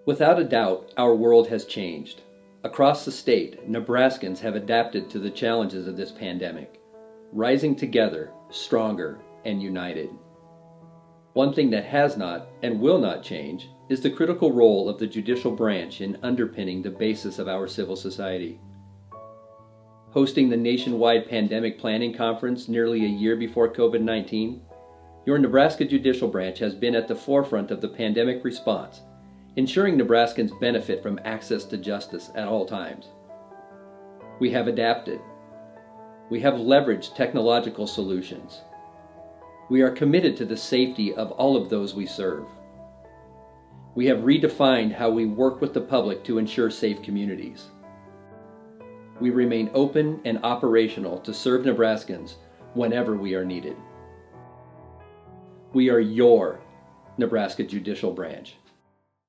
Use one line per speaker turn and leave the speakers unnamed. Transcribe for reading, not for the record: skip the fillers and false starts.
Without a doubt, our world has changed. Across the state, Nebraskans have adapted to the challenges of this pandemic, rising together, stronger and united. One thing that has not and will not change is the critical role of the judicial branch in underpinning the basis of our civil society. Hosting the nationwide pandemic planning conference nearly a year before COVID-19, your Nebraska Judicial Branch has been at the forefront of the pandemic response, ensuring Nebraskans benefit from access to justice at all times. We have adapted. We have leveraged technological solutions. We are committed to the safety of all of those we serve. We have redefined how we work with the public to ensure safe communities. We remain open and operational to serve Nebraskans whenever we are needed. We are your Nebraska Judicial Branch.